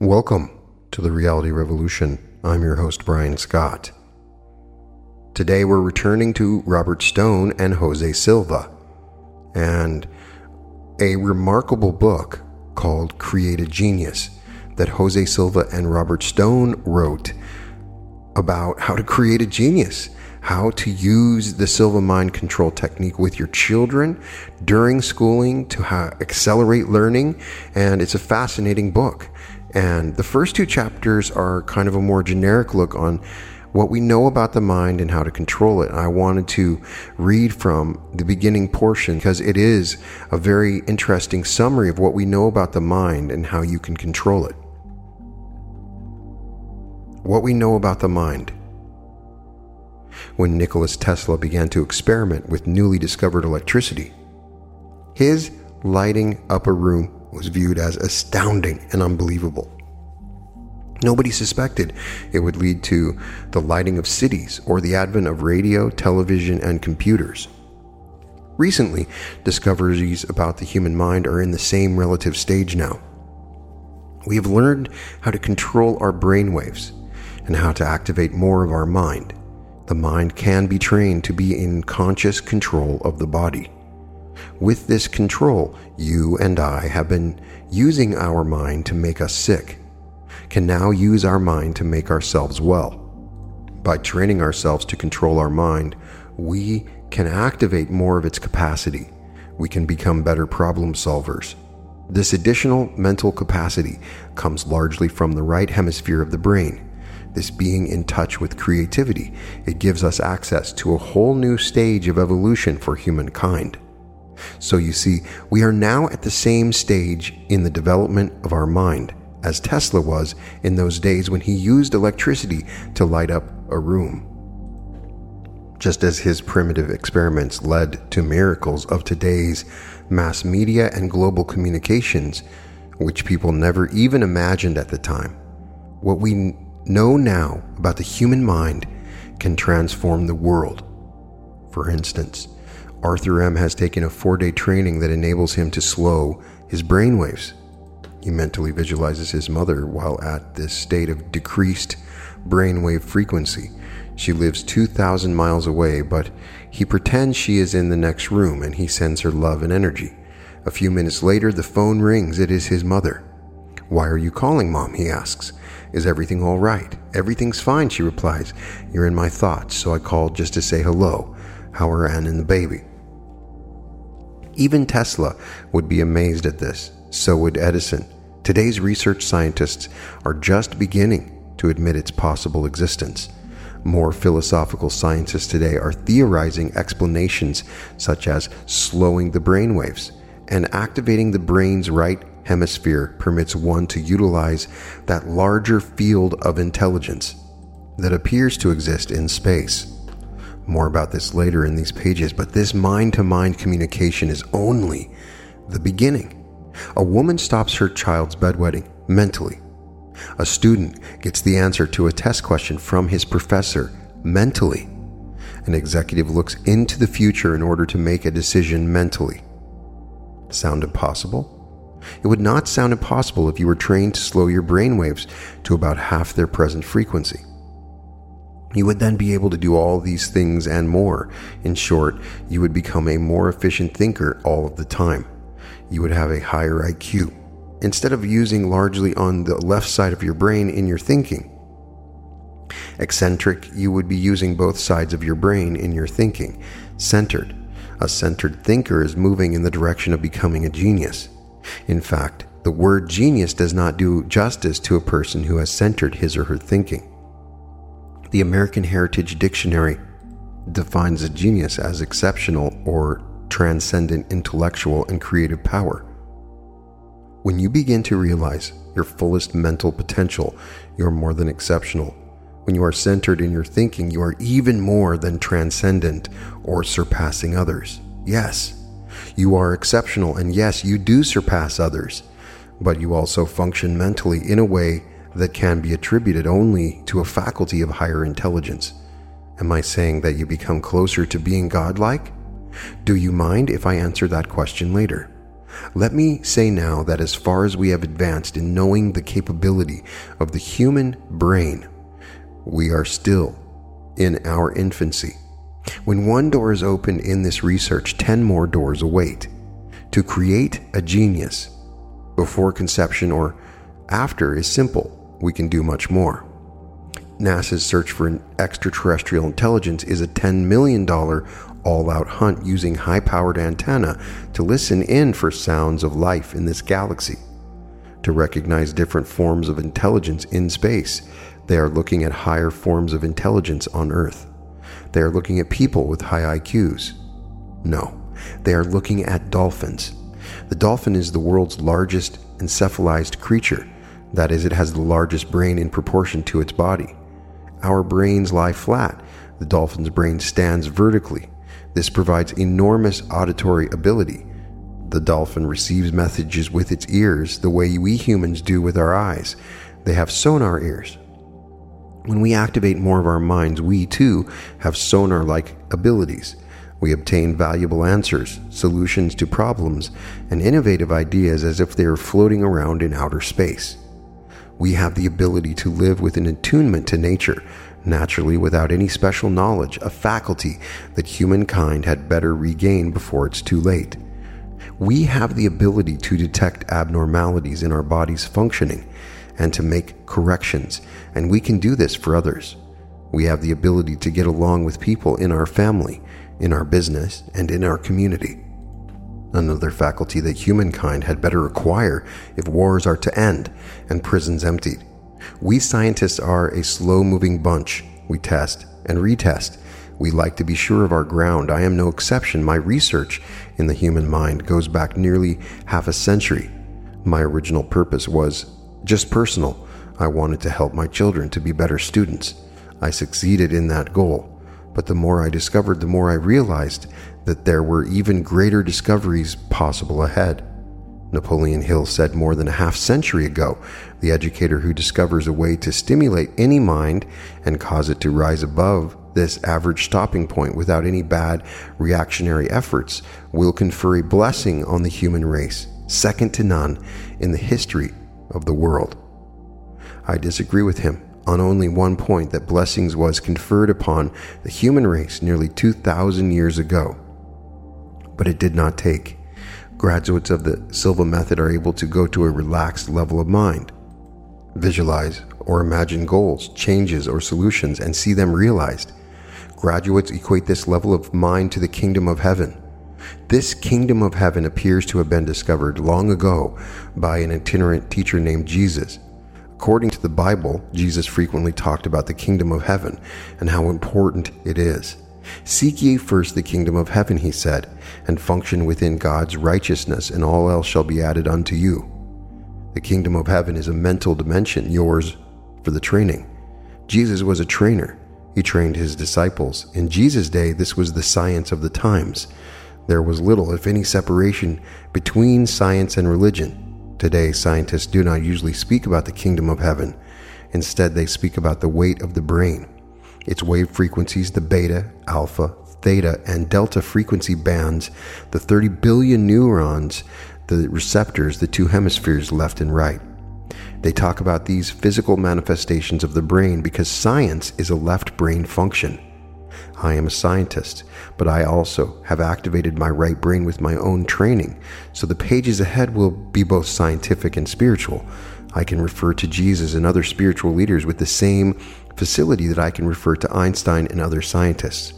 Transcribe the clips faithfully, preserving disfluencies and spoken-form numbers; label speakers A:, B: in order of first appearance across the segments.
A: Welcome to the Reality Revolution. I'm your host, Brian Scott. Today we're returning to Robert Stone and Jose Silva and a remarkable book called Create a Genius that Jose Silva and Robert Stone wrote about how to create a genius, how to use the Silva mind control technique with your children during schooling to ha- accelerate learning. And it's a fascinating book. And the first two chapters are kind of a more generic look on what we know about the mind and how to control it. And I wanted to read from the beginning portion because it is a very interesting summary of what we know about the mind and how you can control it. What we know about the mind. When Nikola Tesla began to experiment with newly discovered electricity, his lighting up a room was viewed as astounding and unbelievable. Nobody suspected it would lead to the lighting of cities or the advent of radio, television, and computers. Recently, discoveries about the human mind are in the same relative stage now. We have learned how to control our brainwaves and how to activate more of our mind. The mind can be trained to be in conscious control of the body. With this control, you and I have been using our mind to make us sick, can now use our mind to make ourselves well. By training ourselves to control our mind, we can activate more of its capacity. We can become better problem solvers. This additional mental capacity comes largely from the right hemisphere of the brain. This being in touch with creativity, it gives us access to a whole new stage of evolution for humankind. So you see, we are now at the same stage in the development of our mind as Tesla was in those days when he used electricity to light up a room. Just as his primitive experiments led to miracles of today's mass media and global communications, which people never even imagined at the time, what we know now about the human mind can transform the world. For instance, Arthur M. has taken a four-day training that enables him to slow his brainwaves. He mentally visualizes his mother while at this state of decreased brainwave frequency. She lives two thousand miles away, but he pretends she is in the next room and he sends her love and energy. A few minutes later, the phone rings. It is his mother. "Why are you calling, Mom?" he asks. "Is everything all right?" "Everything's fine," she replies. "You're in my thoughts, so I called just to say hello. How are Anne and the baby?" Even Tesla would be amazed at this. So would Edison. Today's research scientists are just beginning to admit its possible existence. More philosophical scientists today are theorizing explanations such as slowing the brainwaves and activating the brain's right hemisphere permits one to utilize that larger field of intelligence that appears to exist in space. More about this later in these pages, but this mind-to-mind communication is only the beginning. A woman stops her child's bedwetting mentally. A student gets the answer to a test question from his professor mentally. An executive looks into the future in order to make a decision mentally. Sound impossible? It would not sound impossible if you were trained to slow your brainwaves to about half their present frequency. You would then be able to do all these things and more. In short, you would become a more efficient thinker all of the time. You would have a higher I Q. Instead of using largely on the left side of your brain in your thinking. Eccentric, you would be using both sides of your brain in your thinking. Centered. A centered thinker is moving in the direction of becoming a genius. In fact, the word genius does not do justice to a person who has centered his or her thinking. The American Heritage Dictionary defines a genius as exceptional or transcendent intellectual and creative power. When you begin to realize your fullest mental potential, you are more than exceptional. When you are centered in your thinking, you are even more than transcendent or surpassing others. Yes, you are exceptional, and yes, you do surpass others, but you also function mentally in a way that can be attributed only to a faculty of higher intelligence. Am I saying that you become closer to being godlike? Do you mind if I answer that question later? Let me say now that as far as we have advanced in knowing the capability of the human brain, we are still in our infancy. When one door is opened in this research, ten more doors await. To create a genius before conception or after is simple. We can do much more. NASA's search for an extraterrestrial intelligence is a ten million dollars all-out hunt using high-powered antenna to listen in for sounds of life in this galaxy. To recognize different forms of intelligence in space, they are looking at higher forms of intelligence on Earth. They are looking at people with high I Qs. No, they are looking at dolphins. The dolphin is the world's largest encephalized creature. That is, it has the largest brain in proportion to its body. Our brains lie flat. The dolphin's brain stands vertically. This provides enormous auditory ability. The dolphin receives messages with its ears the way we humans do with our eyes. They have sonar ears. When we activate more of our minds, we too have sonar-like abilities. We obtain valuable answers, solutions to problems, and innovative ideas as if they are floating around in outer space. We have the ability to live with an attunement to nature, naturally without any special knowledge, a faculty that humankind had better regain before it's too late. We have the ability to detect abnormalities in our body's functioning and to make corrections, and we can do this for others. We have the ability to get along with people in our family, in our business, and in our community. Another faculty that humankind had better acquire if wars are to end and prisons emptied. We scientists are a slow-moving bunch. We test and retest. We like to be sure of our ground. I am no exception. My research in the human mind goes back nearly half a century. My original purpose was just personal. I wanted to help my children to be better students. I succeeded in that goal. But the more I discovered, the more I realized that there were even greater discoveries possible ahead. Napoleon Hill said more than a half century ago, the educator who discovers a way to stimulate any mind and cause it to rise above this average stopping point without any bad reactionary efforts will confer a blessing on the human race, second to none in the history of the world. I disagree with him on only one point, that blessings was conferred upon the human race nearly two thousand years ago. But it did not take. Graduates of the Silva method are able to go to a relaxed level of mind, visualize or imagine goals, changes, or solutions and see them realized. Graduates equate this level of mind to the kingdom of heaven. This kingdom of heaven appears to have been discovered long ago by an itinerant teacher named Jesus. According to the Bible, Jesus frequently talked about the kingdom of heaven and how important it is. Seek ye first the kingdom of heaven, he said, and function within God's righteousness, and all else shall be added unto you. The kingdom of heaven is a mental dimension, yours for the training. Jesus was a trainer. He trained his disciples. In Jesus' day, this was the science of the times. There was little, if any, separation between science and religion. Today, scientists do not usually speak about the kingdom of heaven. Instead, they speak about the weight of the brain, its wave frequencies, the beta, alpha, theta, and delta frequency bands, the thirty billion neurons, the receptors, the two hemispheres left and right. They talk about these physical manifestations of the brain because science is a left brain function. I am a scientist, but I also have activated my right brain with my own training, so the pages ahead will be both scientific and spiritual. I can refer to Jesus and other spiritual leaders with the same facility that I can refer to Einstein and other scientists.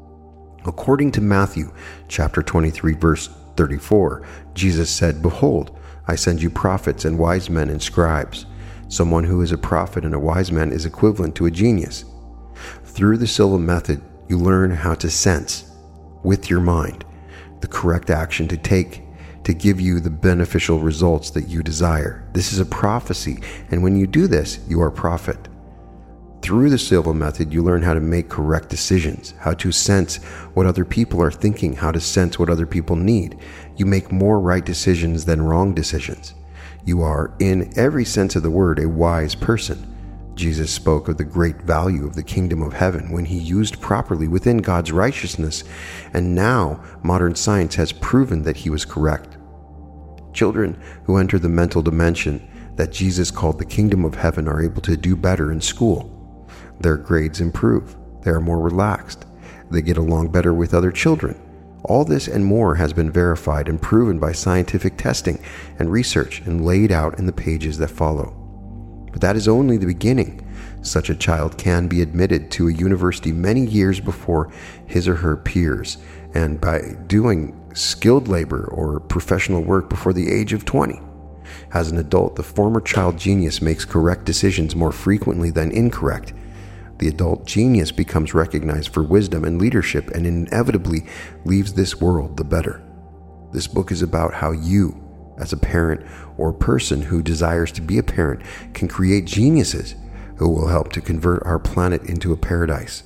A: According to Matthew chapter twenty-three, verse thirty-four, Jesus said, "Behold, I send you prophets and wise men and scribes." Someone who is a prophet and a wise man is equivalent to a genius. Through the Silva method, you learn how to sense, with your mind, the correct action to take to give you the beneficial results that you desire. This is a prophecy, and when you do this, you are a prophet. Through the Silva method, you learn how to make correct decisions, how to sense what other people are thinking, how to sense what other people need. You make more right decisions than wrong decisions. You are, in every sense of the word, a wise person. Jesus spoke of the great value of the kingdom of heaven when he used properly within God's righteousness, and now modern science has proven that he was correct. Children who enter the mental dimension that Jesus called the kingdom of heaven are able to do better in school. Their grades improve. They are more relaxed. They get along better with other children. All this and more has been verified and proven by scientific testing and research and laid out in the pages that follow. But that is only the beginning. Such a child can be admitted to a university many years before his or her peers, and by doing skilled labor or professional work before the age of twenty. As an adult, the former child genius makes correct decisions more frequently than incorrect. The adult genius becomes recognized for wisdom and leadership and inevitably leaves this world the better. This book is about how you, as a parent or person who desires to be a parent, can create geniuses who will help to convert our planet into a paradise.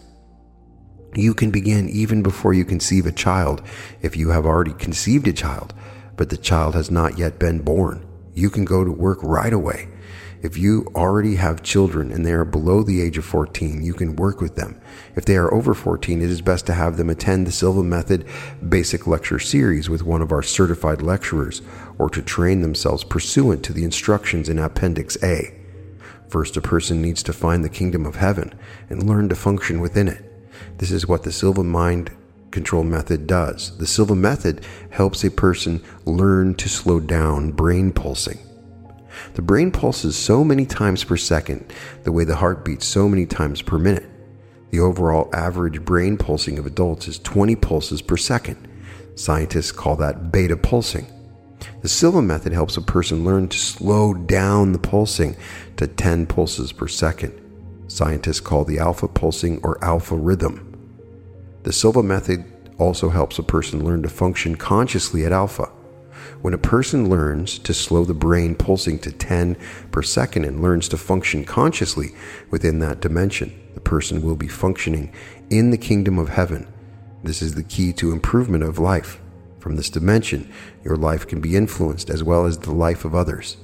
A: You can begin even before you conceive a child if you have already conceived a child, but the child has not yet been born. You can go to work right away. If you already have children and they are below the age of fourteen, you can work with them. If they are over fourteen, it is best to have them attend the Silva Method Basic Lecture Series with one of our certified lecturers, or to train themselves pursuant to the instructions in Appendix A. First, a person needs to find the kingdom of heaven and learn to function within it. This is what the Silva Mind Control Method does. The Silva Method helps a person learn to slow down brain pulsing. The brain pulses so many times per second, the way the heart beats so many times per minute. The overall average brain pulsing of adults is twenty pulses per second. Scientists call that beta pulsing. The Silva Method helps a person learn to slow down the pulsing to ten pulses per second. Scientists call the alpha pulsing or alpha rhythm. The Silva Method also helps a person learn to function consciously at alpha. When a person learns to slow the brain pulsing to ten per second and learns to function consciously within that dimension, the person will be functioning in the kingdom of heaven. This is the key to improvement of life. From this dimension, your life can be influenced as well as the life of others.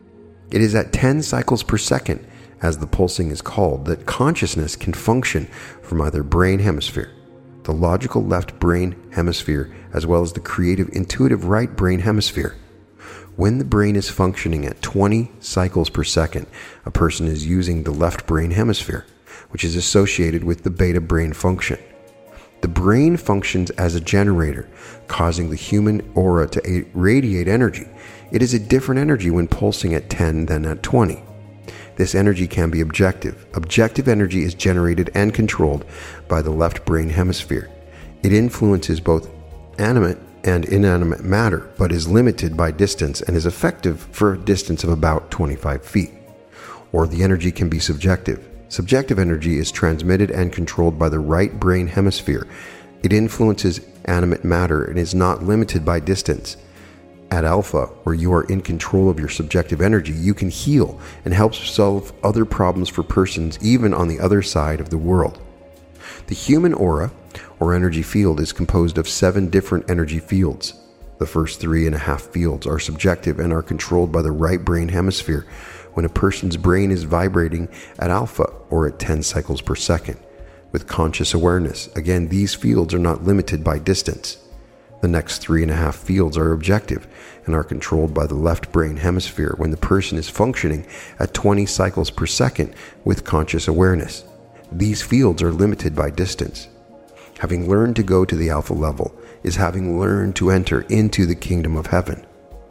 A: It is at ten cycles per second, as the pulsing is called, that consciousness can function from either brain hemisphere, the logical left brain hemisphere, as well as the creative intuitive right brain hemisphere. When the brain is functioning at twenty cycles per second, a person is using the left brain hemisphere, which is associated with the beta brain function. The brain functions as a generator, causing the human aura to radiate energy. It is a different energy when pulsing at ten than at twenty. This energy can be objective. Objective energy is generated and controlled by the left brain hemisphere. It influences both animate and inanimate matter, but is limited by distance and is effective for a distance of about twenty-five feet. Or the energy can be subjective. Subjective energy is transmitted and controlled by the right brain hemisphere. It influences animate matter and is not limited by distance. At alpha, where you are in control of your subjective energy, you can heal and help solve other problems for persons even on the other side of the world. The human aura, or energy field, is composed of seven different energy fields. The first three and a half fields are subjective and are controlled by the right brain hemisphere when a person's brain is vibrating at alpha, or at ten cycles per second, with conscious awareness. Again, these fields are not limited by distance. The next three and a half fields are objective and are controlled by the left brain hemisphere when the person is functioning at twenty cycles per second with conscious awareness. These fields are limited by distance. Having learned to go to the alpha level is having learned to enter into the kingdom of heaven.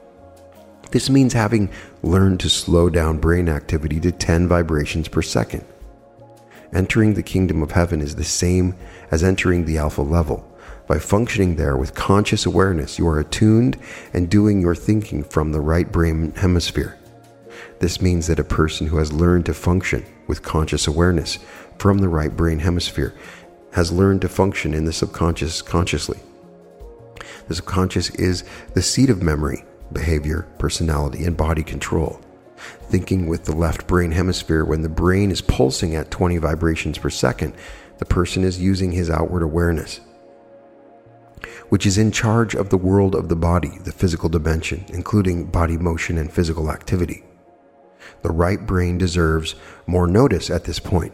A: This means having learned to slow down brain activity to ten vibrations per second. Entering the kingdom of heaven is the same as entering the alpha level. By functioning there with conscious awareness, you are attuned and doing your thinking from the right brain hemisphere. This means that a person who has learned to function with conscious awareness from the right brain hemisphere has learned to function in the subconscious consciously. The subconscious is the seat of memory, behavior, personality, and body control. Thinking with the left brain hemisphere, when the brain is pulsing at twenty vibrations per second, the person is using his outward awareness, which is in charge of the world of the body, the physical dimension, including body motion and physical activity. The right brain deserves more notice at this point.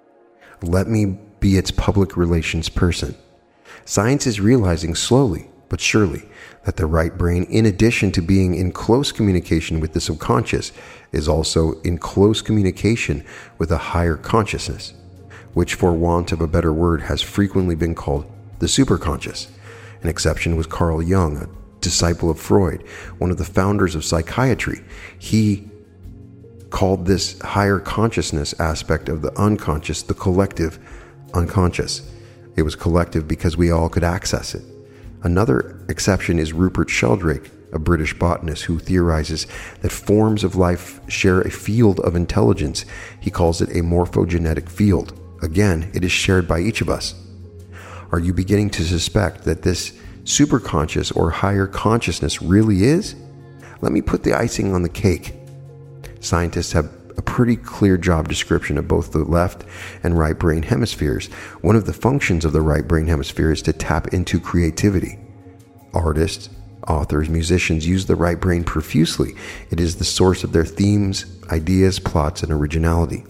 A: Let me be its public relations person. Science is realizing slowly but surely that the right brain, in addition to being in close communication with the subconscious, is also in close communication with a higher consciousness, which, for want of a better word, has frequently been called the superconscious. An exception was Carl Jung, a disciple of Freud, one of the founders of psychiatry. He called this higher consciousness aspect of the unconscious the collective unconscious. It was collective because we all could access it. Another exception is Rupert Sheldrake, a British botanist who theorizes that forms of life share a field of intelligence. He calls it a morphogenetic field. Again, it is shared by each of us. Are you beginning to suspect that this superconscious or higher consciousness really is? Let me put the icing on the cake. Scientists have a pretty clear job description of both the left and right brain hemispheres. One of the functions of the right brain hemisphere is to tap into creativity. Artists, authors, musicians use the right brain profusely. It is the source of their themes, ideas, plots, and originality.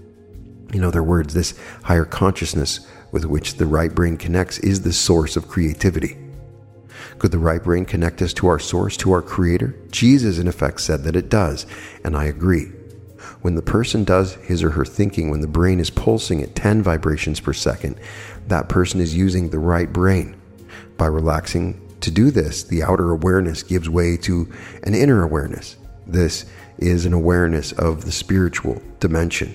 A: In other words, this higher consciousness with which the right brain connects is the source of creativity. Could the right brain connect us to our source, to our creator? Jesus, in effect, said that it does, and I agree. When the person does his or her thinking, when the brain is pulsing at ten vibrations per second, that person is using the right brain. By relaxing to do this, the outer awareness gives way to an inner awareness. This is an awareness of the spiritual dimension.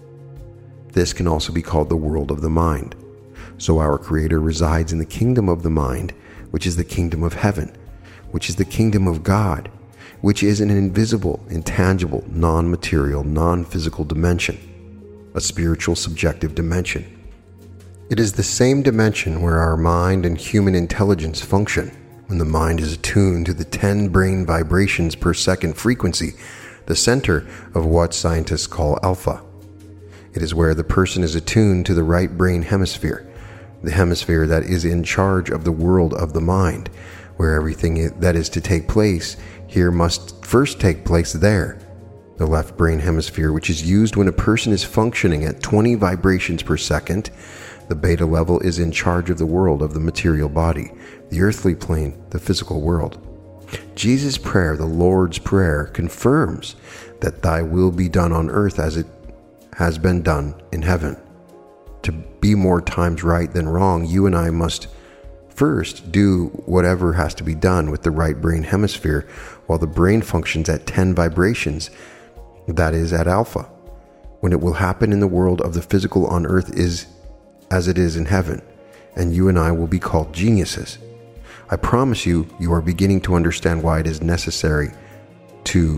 A: This can also be called the world of the mind. So our Creator resides in the kingdom of the mind, which is the kingdom of heaven, which is the kingdom of God, which is an invisible, intangible, non-material, non-physical dimension, a spiritual subjective dimension. It is the same dimension where our mind and human intelligence function. When the mind is attuned to the ten brain vibrations per second frequency, the center of what scientists call alpha. It is where the person is attuned to the right brain hemisphere, the hemisphere that is in charge of the world of the mind, where everything that is to take place here must first take place there. The left brain hemisphere, which is used when a person is functioning at twenty vibrations per second, the beta level, is in charge of the world of the material body, the earthly plane, the physical world. Jesus' prayer, the Lord's Prayer, confirms that thy will be done on earth as it has been done in heaven. To be more times right than wrong, you and I must first do whatever has to be done with the right brain hemisphere while the brain functions at ten vibrations, that is at alpha. When it will happen in the world of the physical on earth is as it is in heaven, and you and I will be called geniuses. I promise you, you are beginning to understand why it is necessary to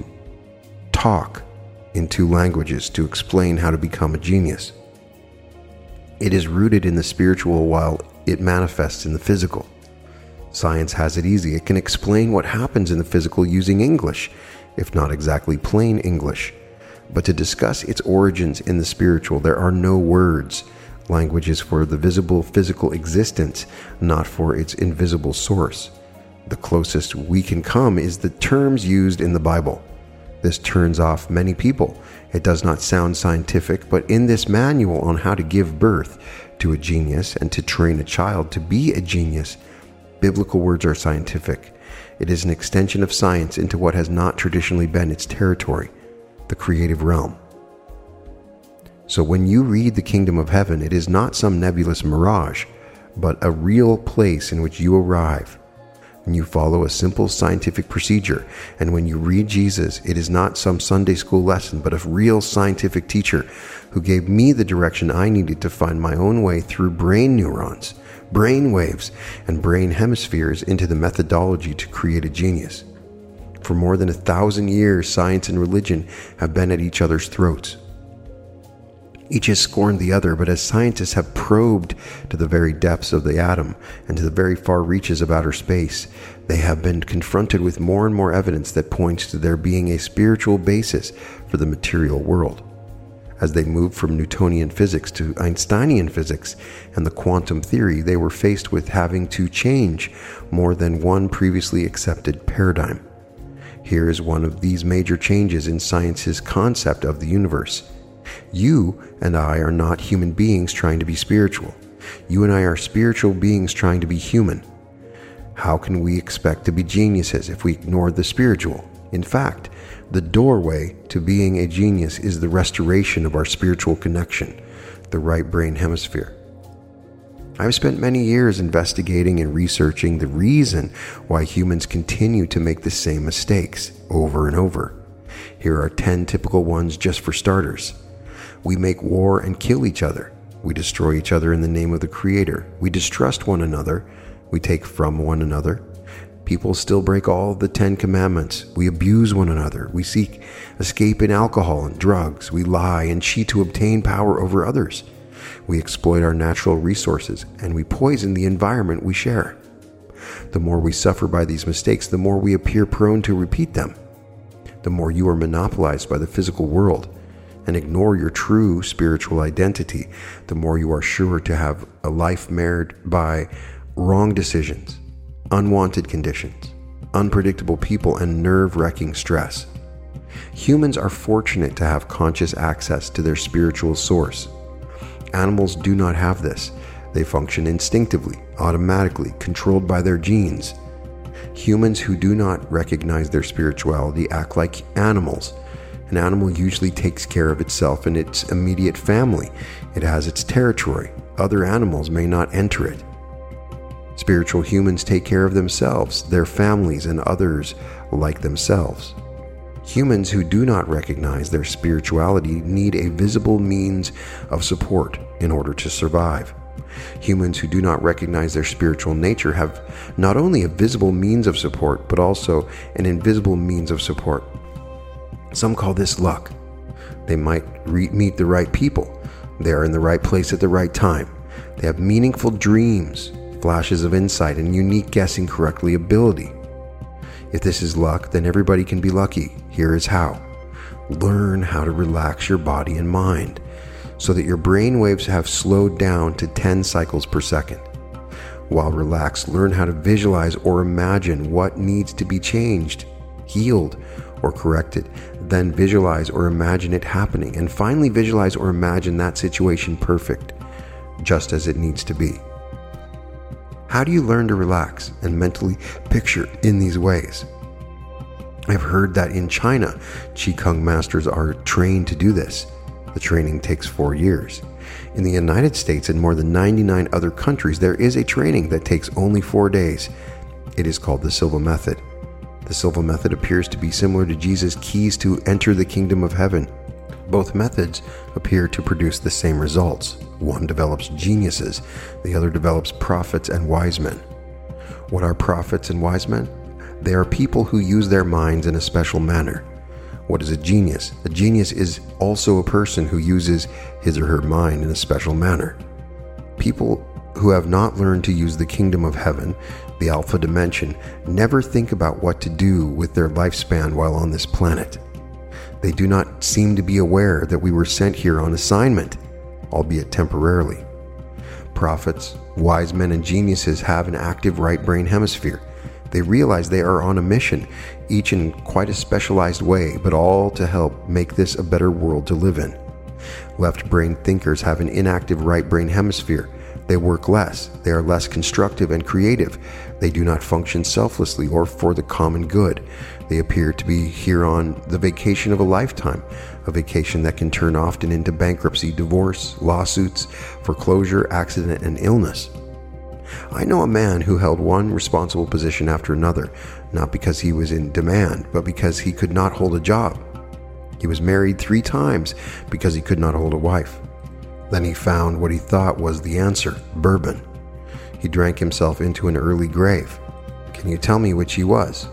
A: talk in two languages to explain how to become a genius. It is rooted in the spiritual while it manifests in the physical. Science has it easy. It can explain what happens in the physical using English, if not exactly plain English. But to discuss its origins in the spiritual, there are no words. Language is for the visible physical existence, not for its invisible source. The closest we can come is the terms used in the Bible. This turns off many people. It does not sound scientific, but in this manual on how to give birth to a genius and to train a child to be a genius, biblical words are scientific. It is an extension of science into what has not traditionally been its territory, the creative realm. So when you read the kingdom of heaven, it is not some nebulous mirage, but a real place in which you arrive. When you follow a simple scientific procedure, and when you read Jesus, it is not some Sunday school lesson, but a real scientific teacher who gave me the direction I needed to find my own way through brain neurons, brain waves, and brain hemispheres into the methodology to create a genius. For more than a thousand years, science and religion have been at each other's throats. Each has scorned the other, but as scientists have probed to the very depths of the atom and to the very far reaches of outer space, they have been confronted with more and more evidence that points to there being a spiritual basis for the material world. As they moved from Newtonian physics to Einsteinian physics and the quantum theory, they were faced with having to change more than one previously accepted paradigm. Here is one of these major changes in science's concept of the universe. You and I are not human beings trying to be spiritual. You and I are spiritual beings trying to be human. How can we expect to be geniuses if we ignore the spiritual? In fact, the doorway to being a genius is the restoration of our spiritual connection, the right brain hemisphere. I've spent many years investigating and researching the reason why humans continue to make the same mistakes over and over. Here are ten typical ones just for starters. We make war and kill each other. We destroy each other in the name of the Creator. We distrust one another. We take from one another. People still break all the Ten Commandments. We abuse one another. We seek escape in alcohol and drugs. We lie and cheat to obtain power over others. We exploit our natural resources, and we poison the environment we share. The more we suffer by these mistakes, the more we appear prone to repeat them. The more you are monopolized by the physical world and ignore your true spiritual identity, the more you are sure to have a life marred by wrong decisions, unwanted conditions, unpredictable people, and nerve-wracking stress. Humans are fortunate to have conscious access to their spiritual source. Animals do not have this. They function instinctively, automatically, controlled by their genes. Humans who do not recognize their spirituality act like animals. An animal usually takes care of itself and its immediate family. It has its territory. Other animals may not enter it. Spiritual humans take care of themselves, their families, and others like themselves. Humans who do not recognize their spirituality need a visible means of support in order to survive. Humans who do not recognize their spiritual nature have not only a visible means of support, but also an invisible means of support. Some call this luck. They might re- meet the right people. They are in the right place at the right time. They have meaningful dreams, flashes of insight, and unique guessing correctly ability. If this is luck, then everybody can be lucky. Here is how. Learn how to relax your body and mind so that your brain waves have slowed down to ten cycles per second. While relaxed, learn how to visualize or imagine what needs to be changed, healed, or corrected. Then visualize or imagine it happening, and finally visualize or imagine that situation perfect, just as it needs to be. How do you learn to relax and mentally picture in these ways? I've heard that in China, Qigong masters are trained to do this. The training takes four years. In the United States and more than ninety-nine other countries, there is a training that takes only four days. It is called the Silva Method. The Silva Method appears to be similar to Jesus' keys to enter the kingdom of heaven. Both methods appear to produce the same results. One develops geniuses, the other develops prophets and wise men. What are prophets and wise men? They are people who use their minds in a special manner. What is a genius? A genius is also a person who uses his or her mind in a special manner. People who have not learned to use the kingdom of heaven, the alpha dimension, never think about what to do with their lifespan while on this planet. They do not seem to be aware that we were sent here on assignment, albeit temporarily. Prophets, wise men, and geniuses have an active right brain hemisphere. They realize they are on a mission, each in quite a specialized way, but all to help make this a better world to live in. Left brain thinkers have an inactive right brain hemisphere. They work less. They are less constructive and creative. They do not function selflessly or for the common good. They appear to be here on the vacation of a lifetime, a vacation that can turn often into bankruptcy, divorce, lawsuits, foreclosure, accident, and illness. I know a man who held one responsible position after another, not because he was in demand, but because he could not hold a job. He was married three times because he could not hold a wife. Then he found what he thought was the answer, bourbon. He drank himself into an early grave. Can you tell me which he was?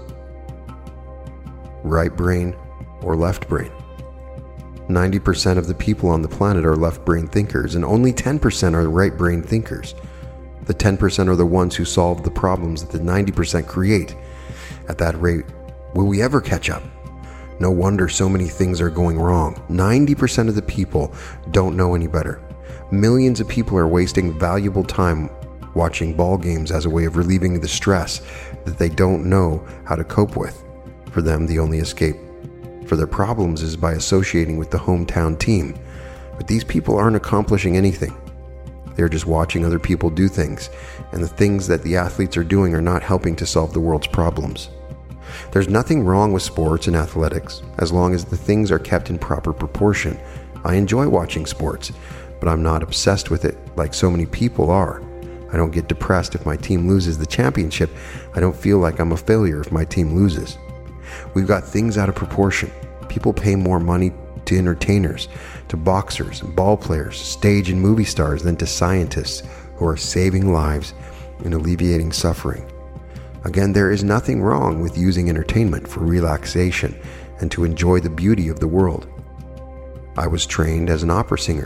A: Right brain or left brain? ninety percent of the people on the planet are left brain thinkers, and only ten percent are right brain thinkers. The ten percent are the ones who solve the problems that the ninety percent create. At that rate, will we ever catch up? No wonder so many things are going wrong. ninety percent of the people don't know any better. Millions of people are wasting valuable time watching ball games as a way of relieving the stress that they don't know how to cope with. For them, the only escape for their problems is by associating with the hometown team. But these people aren't accomplishing anything. They're just watching other people do things, and the things that the athletes are doing are not helping to solve the world's problems. There's nothing wrong with sports and athletics, as long as the things are kept in proper proportion. I enjoy watching sports, but I'm not obsessed with it like so many people are. I don't get depressed if my team loses the championship. I don't feel like I'm a failure if my team loses. We've got things out of proportion. People pay more money to entertainers, to boxers, ball players, stage and movie stars than to scientists who are saving lives and alleviating suffering. Again, there is nothing wrong with using entertainment for relaxation and to enjoy the beauty of the world. I was trained as an opera singer.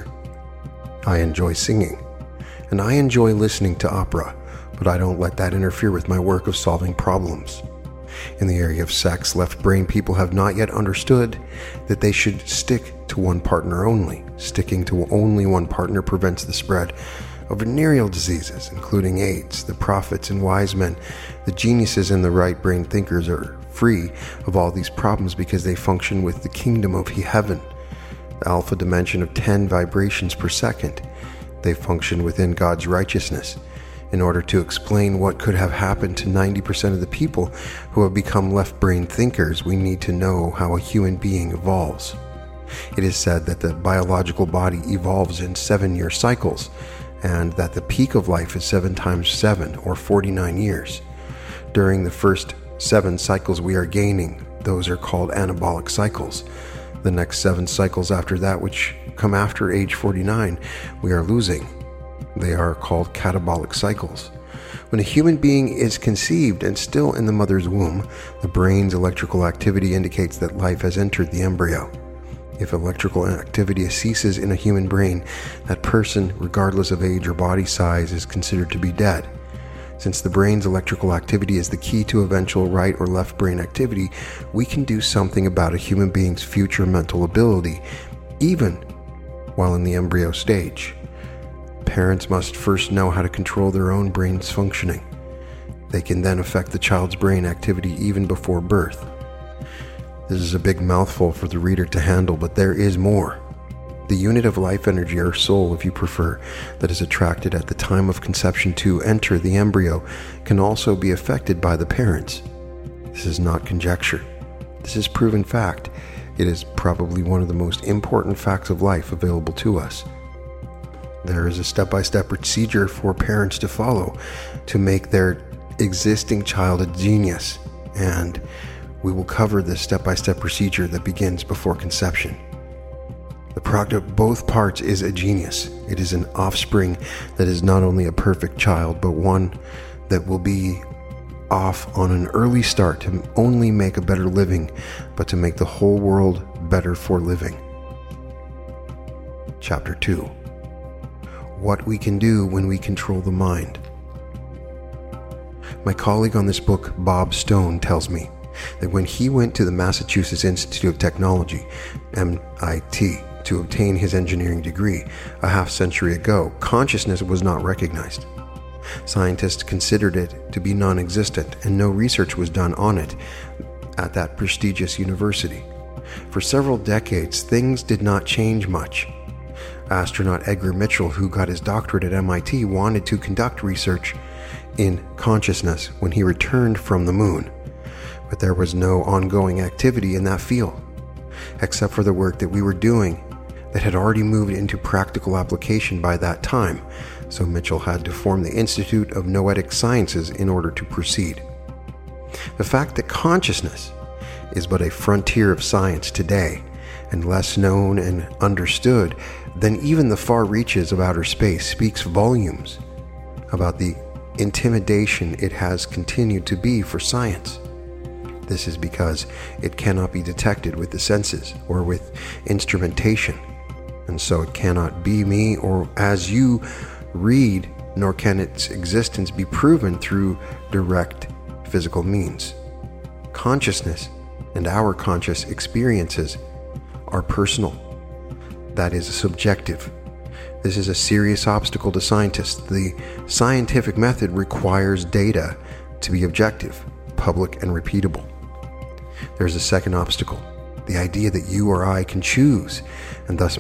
A: I enjoy singing, and I enjoy listening to opera, but I don't let that interfere with my work of solving problems. In the area of sex, left-brain people have not yet understood that they should stick to one partner only. Sticking to only one partner prevents the spread of venereal diseases, including AIDS. The prophets and wise men, the geniuses and the right-brain thinkers are free of all these problems because they function with the kingdom of heaven, the alpha dimension of ten vibrations per second. They function within God's righteousness. In order to explain what could have happened to ninety percent of the people who have become left-brain thinkers, we need to know how a human being evolves. It is said that the biological body evolves in seven-year cycles, and that the peak of life is seven times seven, or forty-nine years. During the first seven cycles we are gaining. Those are called anabolic cycles. The next seven cycles after that, which come after age forty-nine, we are losing. They are called catabolic cycles. When a human being is conceived and still in the mother's womb, the brain's electrical activity indicates that life has entered the embryo. If electrical activity ceases in a human brain, that person, regardless of age or body size, is considered to be dead. Since the brain's electrical activity is the key to eventual right or left brain activity, we can do something about a human being's future mental ability, even while in the embryo stage. Parents must first know how to control their own brain's functioning. They can then affect the child's brain activity even before birth. This is a big mouthful for the reader to handle, but there is more. The unit of life energy, or soul if you prefer, that is attracted at the time of conception to enter the embryo can also be affected by the parents. This is not conjecture. This is proven fact. It is probably one of the most important facts of life available to us. There is a step-by-step procedure for parents to follow to make their existing child a genius, and we will cover this step-by-step procedure that begins before conception. The product of both parts is a genius. It is an offspring that is not only a perfect child, but one that will be off on an early start to only make a better living, but to make the whole world better for living. Chapter two. What we can do when we control the mind. My colleague on this book, Bob Stone, tells me that when he went to the Massachusetts Institute of Technology, M I T, to obtain his engineering degree a half century ago, consciousness was not recognized. Scientists considered it to be non-existent, and no research was done on it at that prestigious university. For several decades, things did not change much. Astronaut Edgar Mitchell, who got his doctorate at M I T, wanted to conduct research in consciousness when he returned from the moon, but there was no ongoing activity in that field, except for the work that we were doing that had already moved into practical application by that time, so Mitchell had to form the Institute of Noetic Sciences in order to proceed. The fact that consciousness is but a frontier of science today, and less known and understood than even the far reaches of outer space, speaks volumes about the intimidation it has continued to be for science. This is because it cannot be detected with the senses or with instrumentation, and so it cannot be me or as you read, nor can its existence be proven through direct physical means. Consciousness and our conscious experiences are personal. That is subjective. This is a serious obstacle to scientists. The scientific method requires data to be objective, public, and repeatable. There's a second obstacle, the idea that you or I can choose and thus make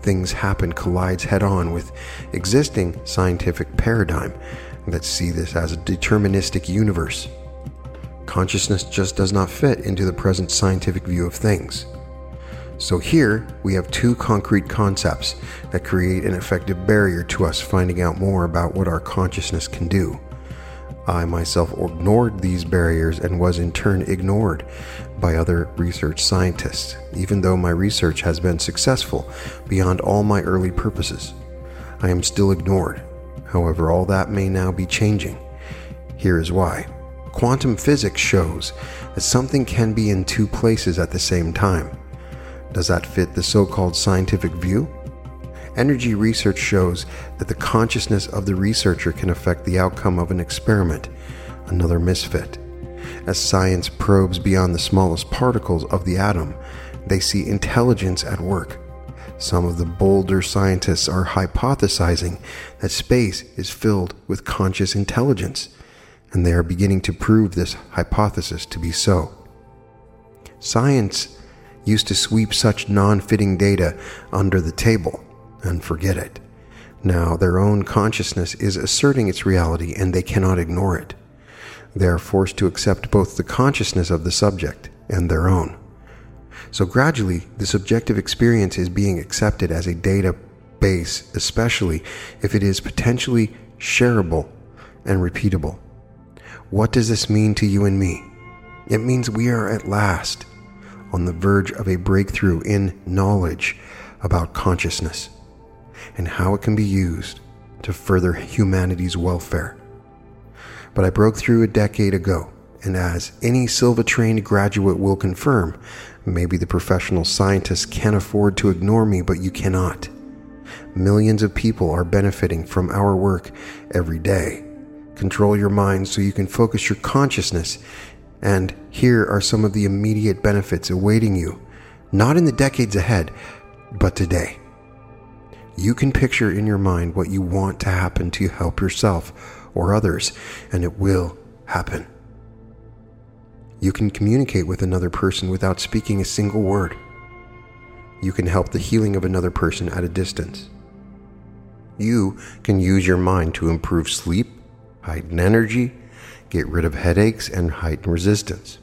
A: things happen collides head-on with existing scientific paradigm that see this as a deterministic universe. Consciousness just does not fit into the present scientific view of things. So here we have two concrete concepts that create an effective barrier to us finding out more about what our consciousness can do. I myself ignored these barriers and was in turn ignored by other research scientists, even though my research has been successful beyond all my early purposes. I am still ignored. However, all that may now be changing. Here is why. Quantum physics shows that something can be in two places at the same time. Does that fit the so-called scientific view? Energy research shows that the consciousness of the researcher can affect the outcome of an experiment, another misfit. As science probes beyond the smallest particles of the atom, they see intelligence at work. Some of the bolder scientists are hypothesizing that space is filled with conscious intelligence, and they are beginning to prove this hypothesis to be so. Science used to sweep such non-fitting data under the table and forget it. Now their own consciousness is asserting its reality and they cannot ignore it. They are forced to accept both the consciousness of the subject and their own. So gradually, the subjective experience is being accepted as a data base, especially if it is potentially shareable and repeatable. What does this mean to you and me? It means we are at last on the verge of a breakthrough in knowledge about consciousness and how it can be used to further humanity's welfare. But I broke through a decade ago, and as any Silva-trained graduate will confirm, maybe the professional scientists can afford to ignore me, but you cannot. Millions of people are benefiting from our work every day. Control your mind so you can focus your consciousness, and here are some of the immediate benefits awaiting you, not in the decades ahead, but today. You can picture in your mind what you want to happen to help yourself or others, and it will happen. You can communicate with another person without speaking a single word. You can help the healing of another person at a distance. You can use your mind to improve sleep, heighten energy, get rid of headaches, and heighten resistance.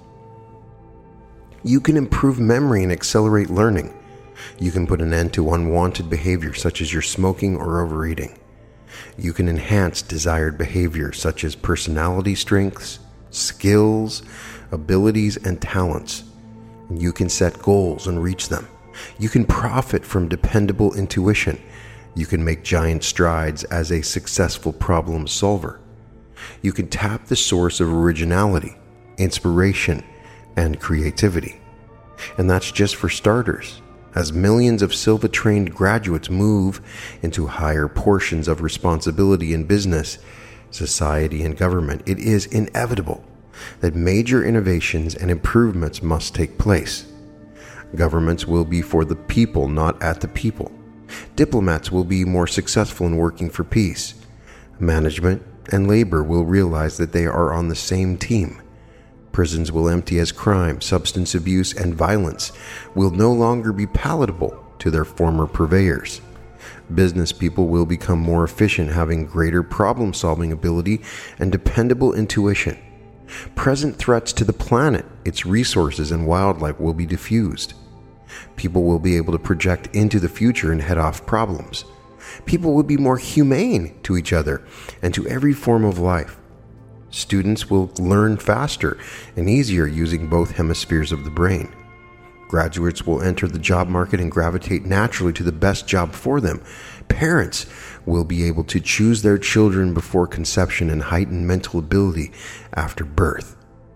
A: You can improve memory and accelerate learning. You can put an end to unwanted behavior such as your smoking or overeating. You can enhance desired behavior such as personality strengths, skills, abilities, and talents. You can set goals and reach them. You can profit from dependable intuition. You can make giant strides as a successful problem solver. You can tap the source of originality, inspiration, and creativity. And that's just for starters. As millions of Silva-trained graduates move into higher portions of responsibility in business, society, and government, it is inevitable that major innovations and improvements must take place. Governments will be for the people, not at the people. Diplomats will be more successful in working for peace. Management and labor will realize that they are on the same team. Prisons will empty as crime, substance abuse, and violence will no longer be palatable to their former purveyors. Business people will become more efficient, having greater problem-solving ability and dependable intuition. Present threats to the planet, its resources, and wildlife will be diffused. People will be able to project into the future and head off problems. People will be more humane to each other and to every form of life. Students will learn faster and easier using both hemispheres of the brain. Graduates will enter the job market and gravitate naturally to the best job for them. Parents will be able to choose their children before conception and heighten mental ability after birth.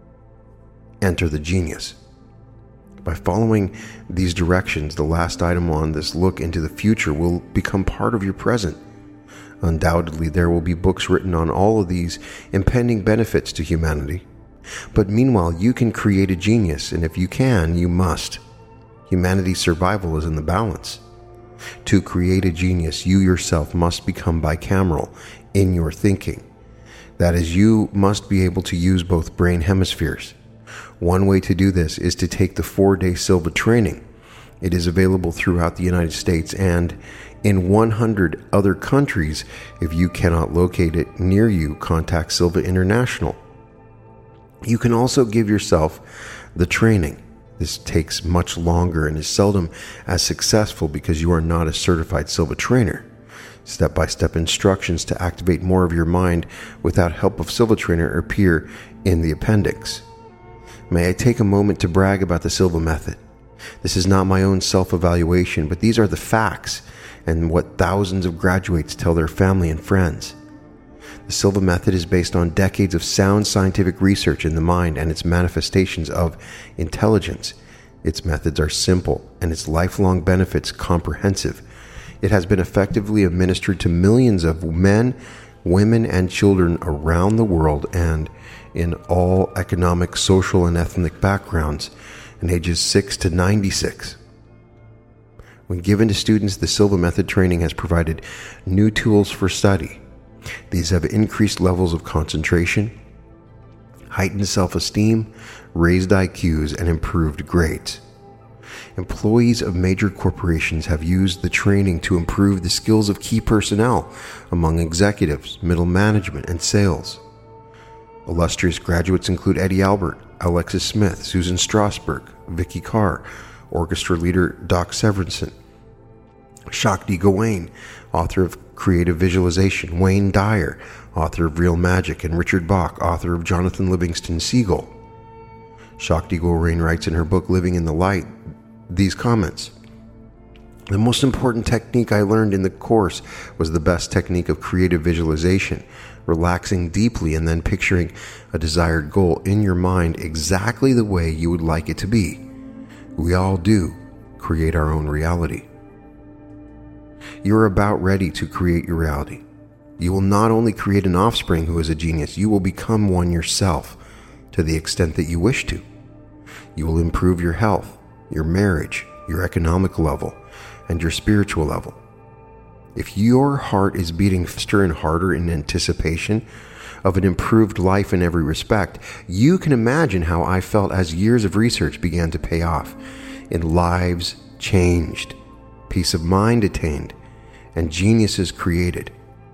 A: Enter the genius. By following these directions, the last item on this look into the future will become part of your present. Undoubtedly, there will be books written on all of these impending benefits to humanity. But meanwhile, you can create a genius, and if you can, you must. Humanity's survival is in the balance. To create a genius, you yourself must become bicameral in your thinking. That is, you must be able to use both brain hemispheres. One way to do this is to take the four-day Silva training, It is available throughout the United States and in one hundred other countries. If you cannot locate it near you, contact Silva International. You can also give yourself the training. This takes much longer and is seldom as successful because you are not a certified Silva trainer. Step-by-step instructions to activate more of your mind without help of Silva trainer appear in the appendix. May I take a moment to brag about the Silva method? This is not my own self-evaluation, but these are the facts and what thousands of graduates tell their family and friends. The Silva method is based on decades of sound scientific research in the mind and its manifestations of intelligence. Its methods are simple and its lifelong benefits comprehensive. It has been effectively administered to millions of men, women, and children around the world and in all economic, social, and ethnic backgrounds in ages six to ninety-six. When given to students, the Silva method training has provided new tools for study. These have increased levels of concentration, heightened self-esteem, raised I Qs, and improved grades. Employees of major corporations have used the training to improve the skills of key personnel among executives, middle management, and sales. Illustrious graduates include Eddie Albert, Alexis Smith, Susan Strasberg, Vicky Carr, orchestra leader Doc Severinsen, Shakti Gawain, author of Creative Visualization, Wayne Dyer, author of Real Magic, and Richard Bach, author of Jonathan Livingston Seagull. Shakti Gawain writes in her book Living in the Light these comments: "The most important technique I learned in the course was the best technique of creative visualization, relaxing deeply and then picturing a desired goal in your mind exactly the way you would like it to be. We all do create our own reality." You are about ready to create your reality. You will not only create an offspring who is a genius, you will become one yourself to the extent that you wish to. You will improve your health, your marriage, your economic level, and your spiritual level. If your heart is beating faster and harder in anticipation of an improved life in every respect, you can imagine how I felt as years of research began to pay off in lives changed, peace of mind attained, and geniuses created.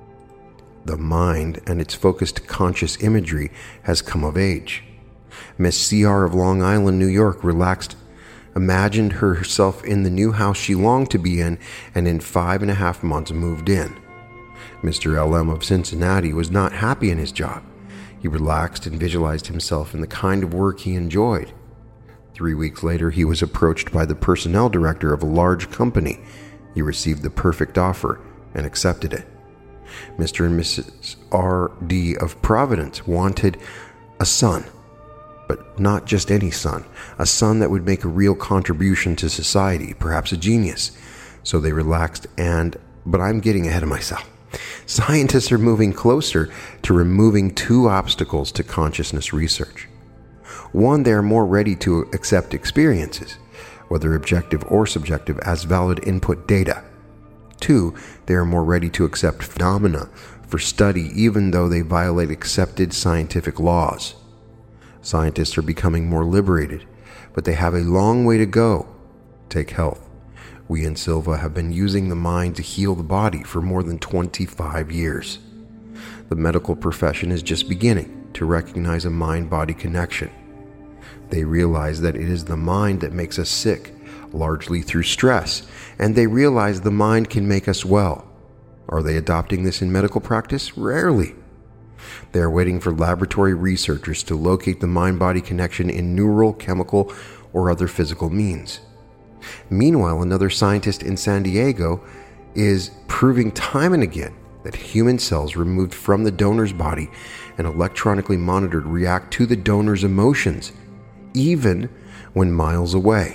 A: The mind and its focused conscious imagery has come of age. Miss C R of Long Island, New York, relaxed, imagined herself in the new house she longed to be in, and in five and a half months moved in. Mister L M of Cincinnati was not happy in his job. He relaxed and visualized himself in the kind of work he enjoyed. Three weeks later, he was approached by the personnel director of a large company. He received the perfect offer and accepted it. Mister and Missus R D of Providence wanted a son, but not just any son, a son that would make a real contribution to society, perhaps a genius. So they relaxed and, but I'm getting ahead of myself. Scientists are moving closer to removing two obstacles to consciousness research. One, they are more ready to accept experiences, whether objective or subjective, as valid input data. Two, they are more ready to accept phenomena for study even though they violate accepted scientific laws. Scientists are becoming more liberated, but they have a long way to go. Take health. We in Silva have been using the mind to heal the body for more than twenty-five years. The medical profession is just beginning to recognize a mind-body connection. They realize that it is the mind that makes us sick, largely through stress, and they realize the mind can make us well. Are they adopting this in medical practice? Rarely. They are waiting for laboratory researchers to locate the mind-body connection in neural, chemical, or other physical means. Meanwhile, another scientist in San Diego is proving time and again that human cells removed from the donor's body and electronically monitored react to the donor's emotions, even when miles away.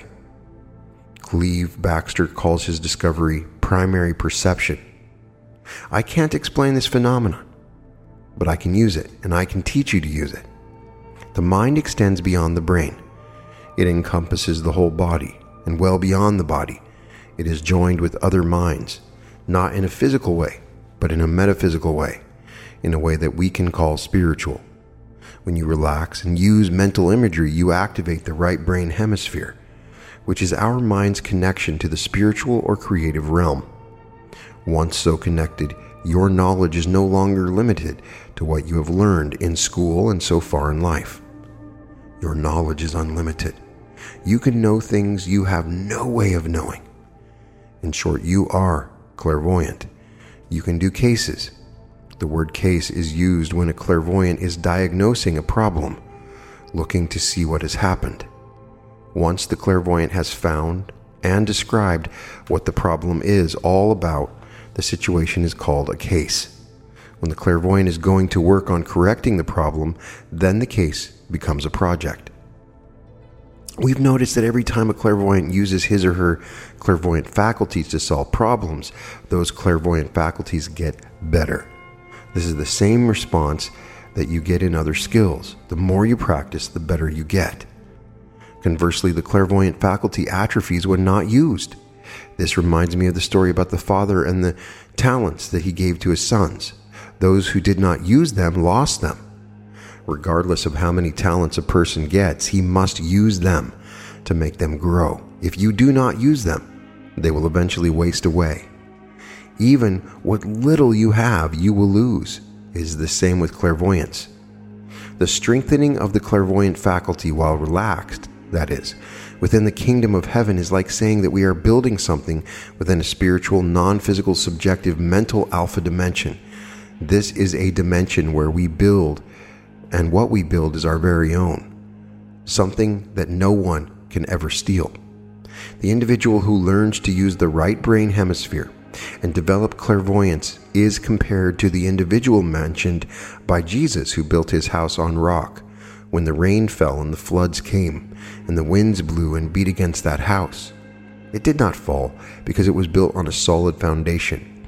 A: Cleve Baxter calls his discovery primary perception. I can't explain this phenomenon, but I can use it, and I can teach you to use it. The mind extends beyond the brain. It encompasses the whole body, and well beyond the body. It is joined with other minds, not in a physical way, but in a metaphysical way, in a way that we can call spiritual. When you relax and use mental imagery, you activate the right brain hemisphere. which is our mind's connection to the spiritual or creative realm. Once so connected, your knowledge is no longer limited to what you have learned in school and so far in life. Your knowledge is unlimited. You can know things you have no way of knowing. In short, you are clairvoyant. You can do cases. The word case is used when a clairvoyant is diagnosing a problem, looking to see what has happened. Once the clairvoyant has found and described what the problem is all about, the situation is called a case. When the clairvoyant is going to work on correcting the problem, then the case becomes a project. We've noticed that every time a clairvoyant uses his or her clairvoyant faculties to solve problems, those clairvoyant faculties get better. This is the same response that you get in other skills. The more you practice, the better you get. Conversely, the clairvoyant faculty atrophies when not used. This reminds me of the story about the father and the talents that he gave to his sons. Those who did not use them lost them. Regardless of how many talents a person gets, he must use them to make them grow. If you do not use them, they will eventually waste away. Even what little you have, you will lose. It is the same with clairvoyance. The strengthening of the clairvoyant faculty while relaxed, that is, within the kingdom of heaven is like saying that we are building something within a spiritual, non-physical, subjective, mental alpha dimension. This is a dimension where we build, and what we build is our very own, something that no one can ever steal. The individual who learns to use the right brain hemisphere and develop clairvoyance is compared to the individual mentioned by Jesus who built his house on rock. When the rain fell and the floods came, and the winds blew and beat against that house, it did not fall because it was built on a solid foundation.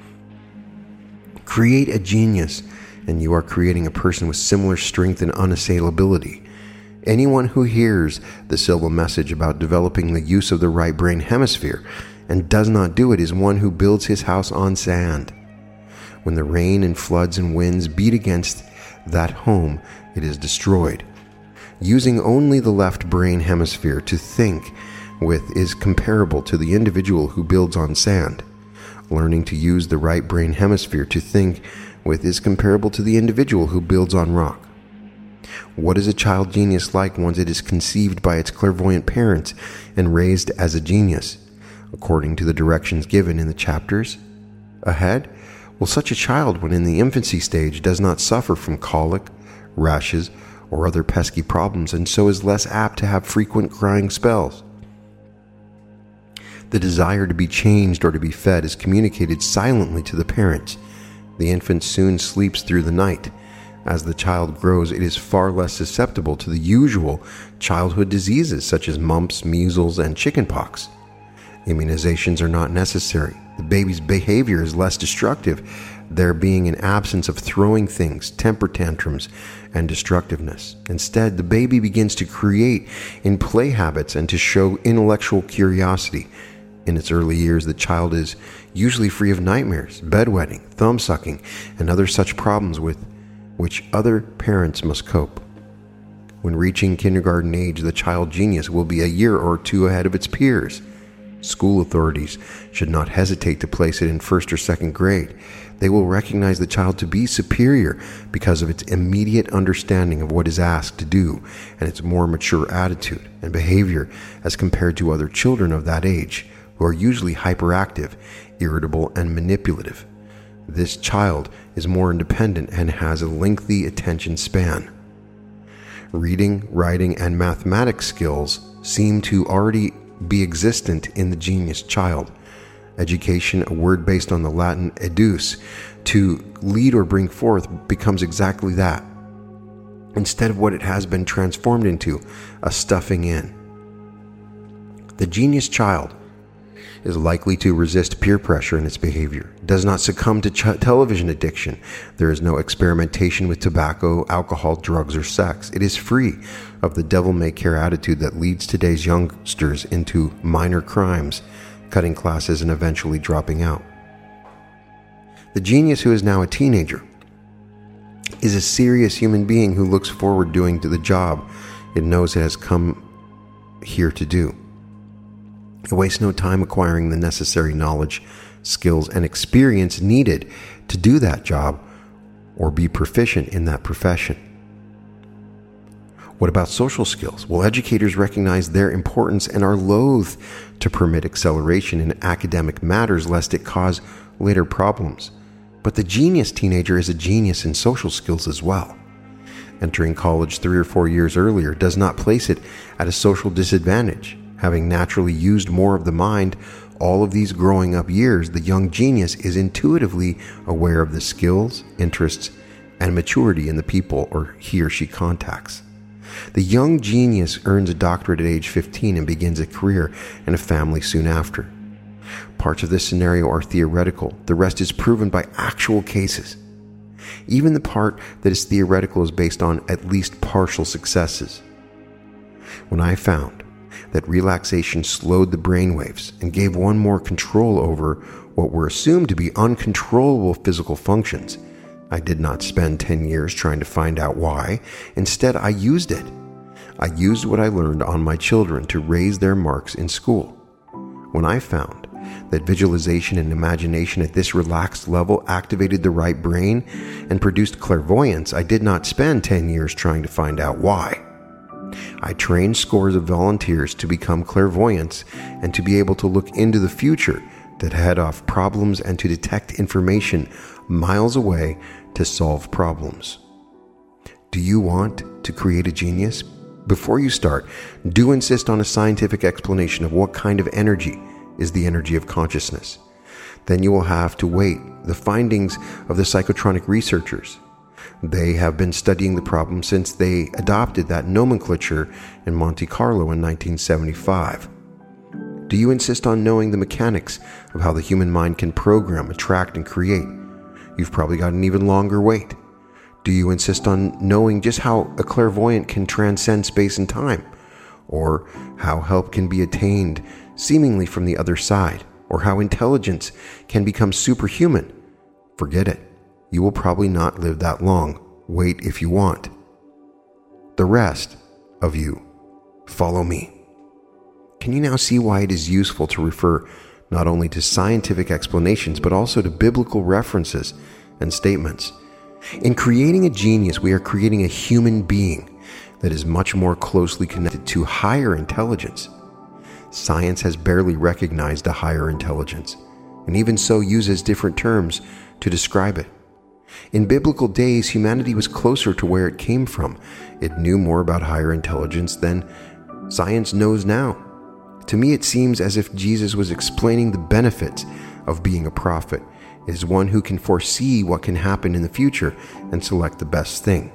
A: Create a genius, and you are creating a person with similar strength and unassailability. Anyone who hears the Silva message about developing the use of the right brain hemisphere and does not do it is one who builds his house on sand. When the rain and floods and winds beat against that home, it is destroyed. Using only the left brain hemisphere to think with is comparable to the individual who builds on sand. Learning to use the right brain hemisphere to think with is comparable to the individual who builds on rock. What is a child genius like once it is conceived by its clairvoyant parents and raised as a genius? According to the directions given in the chapters ahead, well, such a child, when in the infancy stage, does not suffer from colic, rashes, or other pesky problems, and so is less apt to have frequent crying spells. The desire to be changed or to be fed is communicated silently to the parents. The infant soon sleeps through the night. As the child grows, it is far less susceptible to the usual childhood diseases such as mumps, measles, and chickenpox. Immunizations are not necessary. The baby's behavior is less destructive, there being an absence of throwing things, temper tantrums, and destructiveness. Instead, the baby begins to create in play habits and to show intellectual curiosity. In its early years, the child is usually free of nightmares, bedwetting, thumb-sucking, and other such problems with which other parents must cope. When reaching kindergarten age, the child genius will be a year or two ahead of its peers. School authorities should not hesitate to place it in first or second grade. They will recognize the child to be superior because of its immediate understanding of what is asked to do and its more mature attitude and behavior as compared to other children of that age, who are usually hyperactive, irritable, and manipulative. This child is more independent and has a lengthy attention span. Reading, writing, and mathematics skills seem to already be existent in the genius child. Education, a word based on the Latin educe, to lead or bring forth, becomes exactly that, instead of what it has been transformed into, a stuffing in. The genius child is likely to resist peer pressure in its behavior, does not succumb to ch- television addiction. There is no experimentation with tobacco, alcohol, drugs, or sex. It is free of the devil-may-care attitude that leads today's youngsters into minor crimes, cutting classes, and eventually dropping out. The genius who is now a teenager is a serious human being who looks forward doing to the job it knows it has come here to do. It wastes no time acquiring the necessary knowledge, skills, and experience needed to do that job or be proficient in that profession. What about social skills? Well, educators recognize their importance and are loath to permit acceleration in academic matters lest it cause later problems. But the genius teenager is a genius in social skills as well. Entering college three or four years earlier does not place it at a social disadvantage. Having naturally used more of the mind all of these growing up years, the young genius is intuitively aware of the skills, interests, and maturity in the people or he or she contacts. The young genius earns a doctorate at age fifteen and begins a career and a family soon after. Parts of this scenario are theoretical. The rest is proven by actual cases. Even the part that is theoretical is based on at least partial successes. When I found that relaxation slowed the brainwaves and gave one more control over what were assumed to be uncontrollable physical functions, I did not spend ten years trying to find out why. Instead, I used it. I used what I learned on my children to raise their marks in school. When I found that visualization and imagination at this relaxed level activated the right brain and produced clairvoyance, I did not spend ten years trying to find out why. I trained scores of volunteers to become clairvoyants and to be able to look into the future, to head off problems and to detect information miles away to solve problems. Do you want to create a genius? Before you start, do insist on a scientific explanation of what kind of energy is the energy of consciousness. Then you will have to wait the findings of the psychotronic researchers. They have been studying the problem since they adopted that nomenclature in Monte Carlo in nineteen seventy-five. Do you insist on knowing the mechanics of how the human mind can program, attract, and create? You've probably got an even longer wait. Do you insist on knowing just how a clairvoyant can transcend space and time? Or how help can be attained seemingly from the other side? Or how intelligence can become superhuman? Forget it. You will probably not live that long. Wait if you want. The rest of you, follow me. Can you now see why it is useful to refer not only to scientific explanations, but also to biblical references and statements? In creating a genius, we are creating a human being that is much more closely connected to higher intelligence. Science has barely recognized a higher intelligence, and even so uses different terms to describe it. In biblical days, humanity was closer to where it came from. It knew more about higher intelligence than science knows now. To me, it seems as if Jesus was explaining the benefits of being a prophet, is one who can foresee what can happen in the future and select the best thing.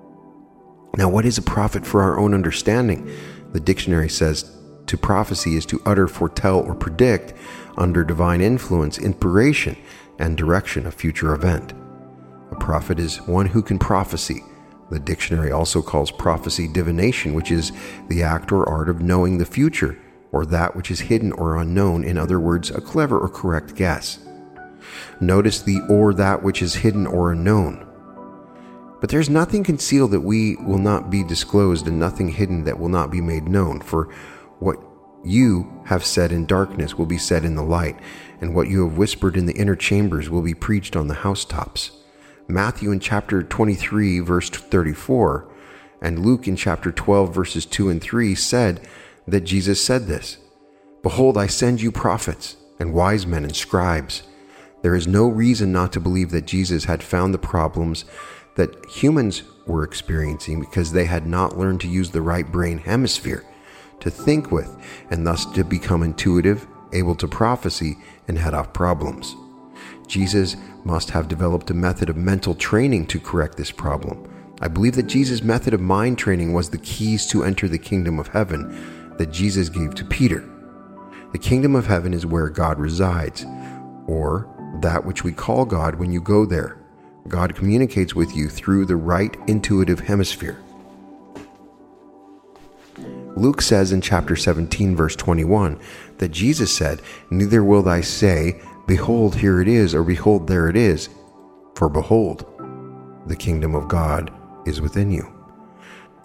A: Now, what is a prophet for our own understanding? The dictionary says to prophecy is to utter, foretell, or predict under divine influence, inspiration, and direction a future event. A prophet is one who can prophesy. The dictionary also calls prophecy divination, which is the act or art of knowing the future, or that which is hidden or unknown, in other words, a clever or correct guess. Notice the or that which is hidden or unknown. But there's nothing concealed that we will not be disclosed, and nothing hidden that will not be made known. For what you have said in darkness will be said in the light, and what you have whispered in the inner chambers will be preached on the housetops. Matthew in chapter twenty-three, verse thirty-four, and Luke in chapter twelve, verses two and three said that Jesus said this, "Behold, I send you prophets and wise men and scribes." There is no reason not to believe that Jesus had found the problems that humans were experiencing because they had not learned to use the right brain hemisphere to think with, and thus to become intuitive, able to prophesy, and head off problems. Jesus must have developed a method of mental training to correct this problem. I believe that Jesus' method of mind training was the keys to enter the kingdom of heaven that Jesus gave to Peter. The kingdom of heaven is where God resides, or that which we call God when you go there. God communicates with you through the right intuitive hemisphere. Luke says in chapter seventeen, verse twenty-one, that Jesus said, "Neither will I say, behold, here it is, or behold, there it is. For behold, the kingdom of God is within you."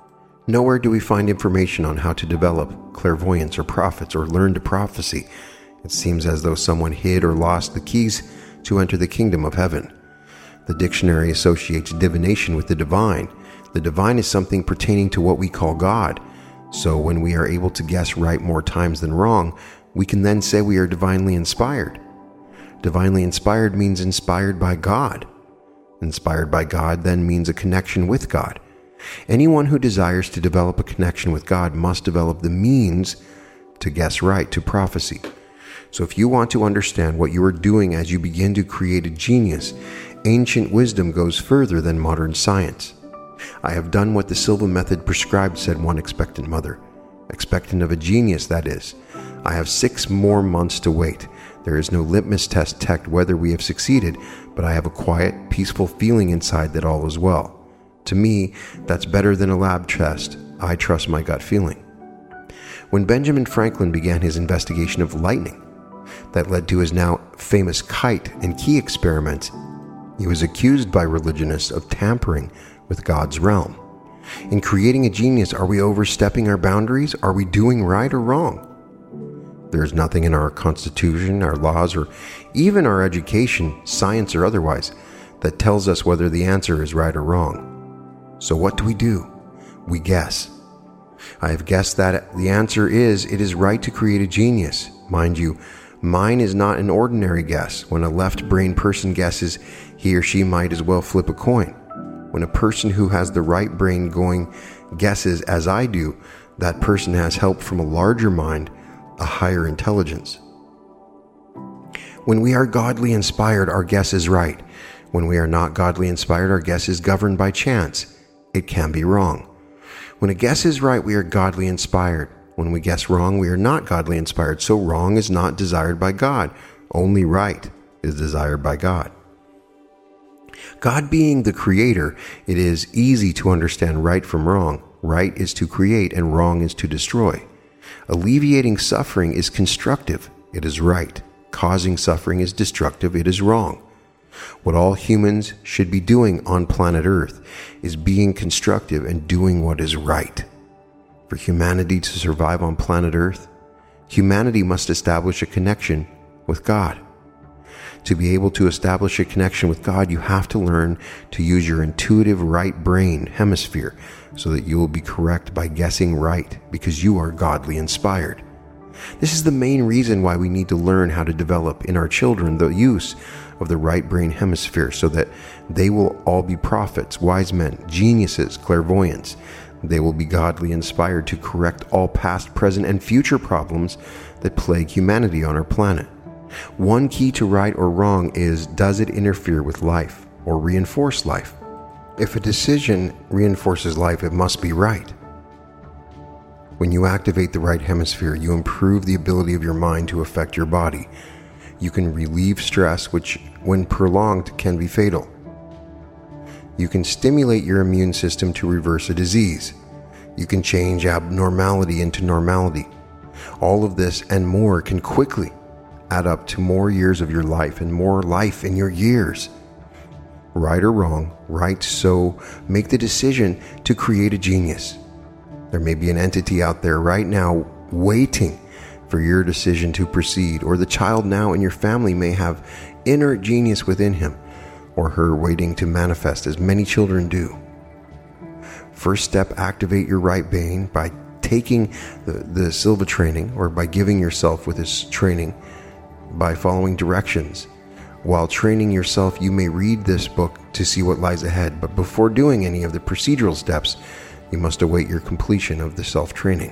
A: Nowhere do we find information on how to develop clairvoyance or prophets or learn to prophecy. It seems as though someone hid or lost the keys to enter the kingdom of heaven. The dictionary associates divination with the divine. The divine is something pertaining to what we call God. So when we are able to guess right more times than wrong, we can then say we are divinely inspired. Divinely inspired means inspired by God. Inspired by God then means a connection with God. Anyone who desires to develop a connection with God must develop the means to guess right, to prophecy. So if you want to understand what you are doing as you begin to create a genius, ancient wisdom goes further than modern science. I have done what the Silva method prescribed, said one expectant mother. Expectant of a genius, that is. I have six more months to wait. There is no litmus test to detect whether we have succeeded, but I have a quiet, peaceful feeling inside that all is well. To me, that's better than a lab test. I trust my gut feeling. When Benjamin Franklin began his investigation of lightning, that led to his now famous kite and key experiments, he was accused by religionists of tampering with God's realm. In creating a genius, are we overstepping our boundaries? Are we doing right or wrong? There is nothing in our Constitution, our laws, or even our education, science or otherwise, that tells us whether the answer is right or wrong. So what do we do? We guess. I have guessed that the answer is it is right to create a genius. Mind you, mine is not an ordinary guess. When a left-brain person guesses, he or she might as well flip a coin. When a person who has the right brain going guesses as I do, that person has help from a larger mind, a higher intelligence. When we are godly inspired, our guess is right. When we are not godly inspired, our guess is governed by chance. It can be wrong. When a guess is right, we are godly inspired. When we guess wrong, we are not godly inspired. So wrong is not desired by God. Only right is desired by God. God being the creator, it is easy to understand right from wrong. Right is to create and wrong is to destroy. Alleviating suffering is constructive. It is right. Causing suffering is destructive. It is wrong. What all humans should be doing on planet Earth is being constructive and doing what is right. For humanity to survive on planet Earth, humanity must establish a connection with God. To be able to establish a connection with God, you have to learn to use your intuitive right brain hemisphere so that you will be correct by guessing right because you are godly inspired. This is the main reason why we need to learn how to develop in our children the use of the right brain hemisphere so that they will all be prophets, wise men, geniuses, clairvoyants. They will be godly inspired to correct all past, present, and future problems that plague humanity on our planet. One key to right or wrong is, does it interfere with life or reinforce life? If a decision reinforces life, it must be right. When you activate the right hemisphere, you improve the ability of your mind to affect your body. You can relieve stress, which, when prolonged, can be fatal. You can stimulate your immune system to reverse a disease. You can change abnormality into normality. All of this and more can quickly add up to more years of your life and more life in your years. Right or wrong, right, so make the decision to create a genius. There may be an entity out there right now waiting for your decision to proceed, or the child now in your family may have inner genius within him or her waiting to manifest, as many children do. First step, activate your right brain by taking the, the Silva training, or by giving yourself with this training by following directions. While training yourself, you may read this book to see what lies ahead, but before doing any of the procedural steps, you must await your completion of the self-training.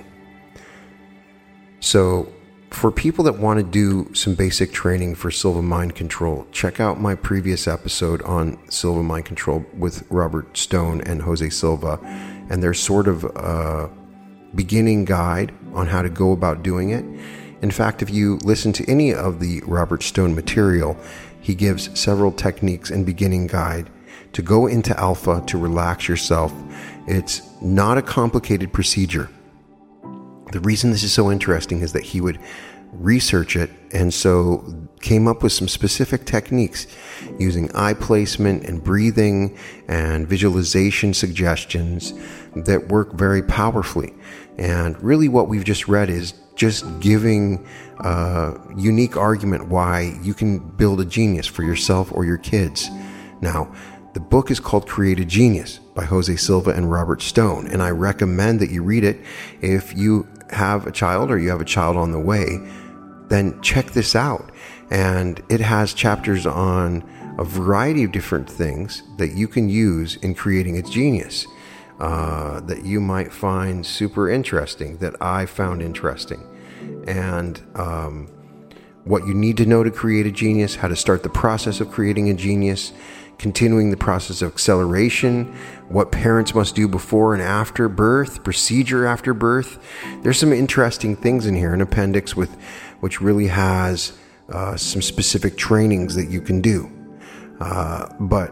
A: So, for people that want to do some basic training for Silva Mind Control, check out my previous episode on Silva Mind Control with Robert Stone and Jose Silva, and their sort of uh, beginning guide on how to go about doing it. In fact, if you listen to any of the Robert Stone material, he gives several techniques and beginning guide to go into alpha, to relax yourself. It's not a complicated procedure. The reason this is so interesting is that he would research it, and so came up with some specific techniques using eye placement and breathing and visualization suggestions that work very powerfully. And really what we've just read is just giving a unique argument why you can build a genius for yourself or your kids. Now, the book is called Create a Genius by Jose Silva and Robert Stone, and I recommend that you read it. If you have a child or you have a child on the way, then check this out. And it has chapters on a variety of different things that you can use in creating a genius uh, that you might find super interesting, that I found interesting. And um, what you need to know to create a genius, how to start the process of creating a genius, continuing the process of acceleration, what parents must do before and after birth, procedure after birth. There's some interesting things in here, an appendix with which really has uh, some specific trainings that you can do. Uh, but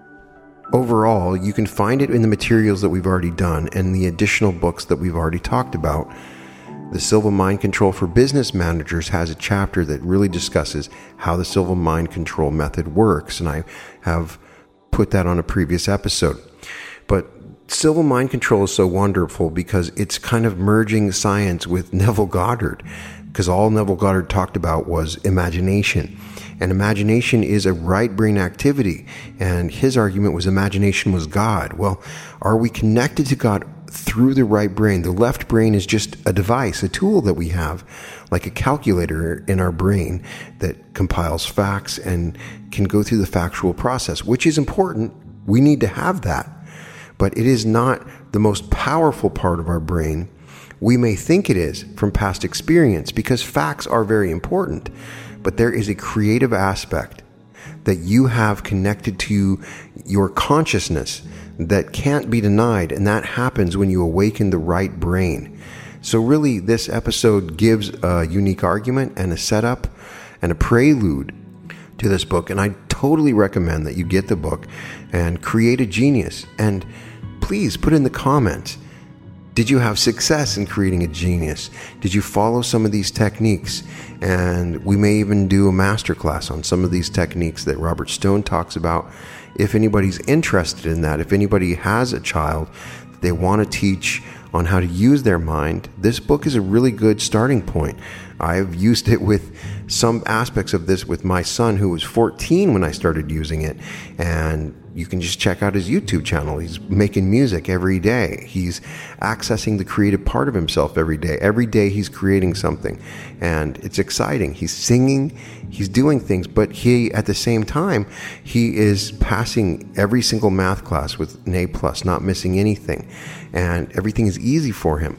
A: overall, you can find it in the materials that we've already done and the additional books that we've already talked about. The Silva Mind Control for Business Managers has a chapter that really discusses how the Silva Mind Control method works, and I have put that on a previous episode. But Silva Mind Control is so wonderful because it's kind of merging science with Neville Goddard, because all Neville Goddard talked about was imagination. And imagination is a right brain activity, and his argument was imagination was God. Well, are we connected to God through the right brain? The left brain is just a device, a tool that we have, like a calculator in our brain that compiles facts and can go through the factual process, which is important. We need to have that. But it is not the most powerful part of our brain. We may think it is from past experience, because facts are very important. But there is a creative aspect that you have connected to your consciousness that can't be denied, and that happens when you awaken the right brain. So really, this episode gives a unique argument and a setup and a prelude to this book, and I totally recommend that you get the book and create a genius. And please put in the comments, did you have success in creating a genius? Did you follow some of these techniques? And we may even do a masterclass on some of these techniques that Robert Stone talks about. If anybody's interested in that, if anybody has a child that they want to teach on how to use their mind, this book is a really good starting point. I've used it with some aspects of this with my son, who was fourteen when I started using it. And you can just check out his YouTube channel. He's making music every day. He's accessing the creative part of himself every day. Every day he's creating something, and it's exciting. He's singing, he's doing things, but he, at the same time, he is passing every single math class with an A plus, not missing anything, and everything is easy for him.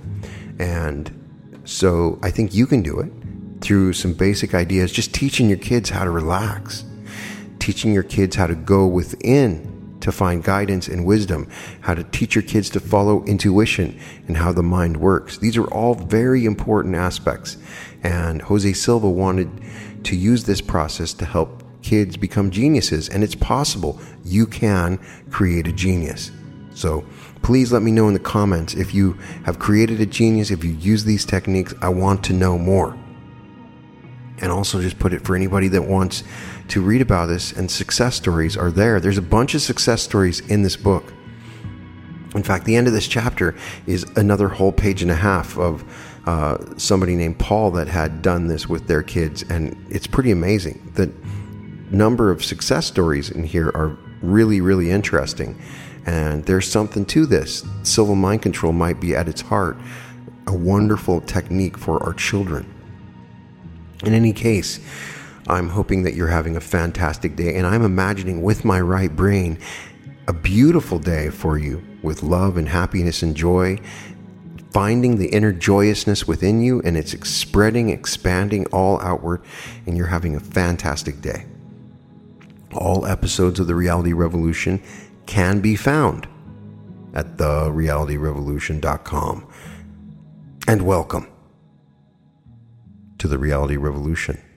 A: And so I think you can do it through some basic ideas, just teaching your kids how to relax, teaching your kids how to go within to find guidance and wisdom, how to teach your kids to follow intuition and how the mind works. These are all very important aspects. And Jose Silva wanted to use this process to help kids become geniuses. And it's possible. You can create a genius. So please let me know in the comments if you have created a genius, if you use these techniques. I want to know more. And also just put it for anybody that wants to read about this, and success stories are there. There's a bunch of success stories in this book. In fact, the end of this chapter is another whole page and a half of uh, somebody named Paul that had done this with their kids, and it's pretty amazing. The number of success stories in here are really, really interesting, and there's something to this. Silva Mind Control might be at its heart a wonderful technique for our children. In any case, I'm hoping that you're having a fantastic day, and I'm imagining with my right brain a beautiful day for you with love and happiness and joy, finding the inner joyousness within you, and it's spreading, expanding all outward, and you're having a fantastic day. All episodes of The Reality Revolution can be found at the reality revolution dot com. And welcome to The Reality Revolution.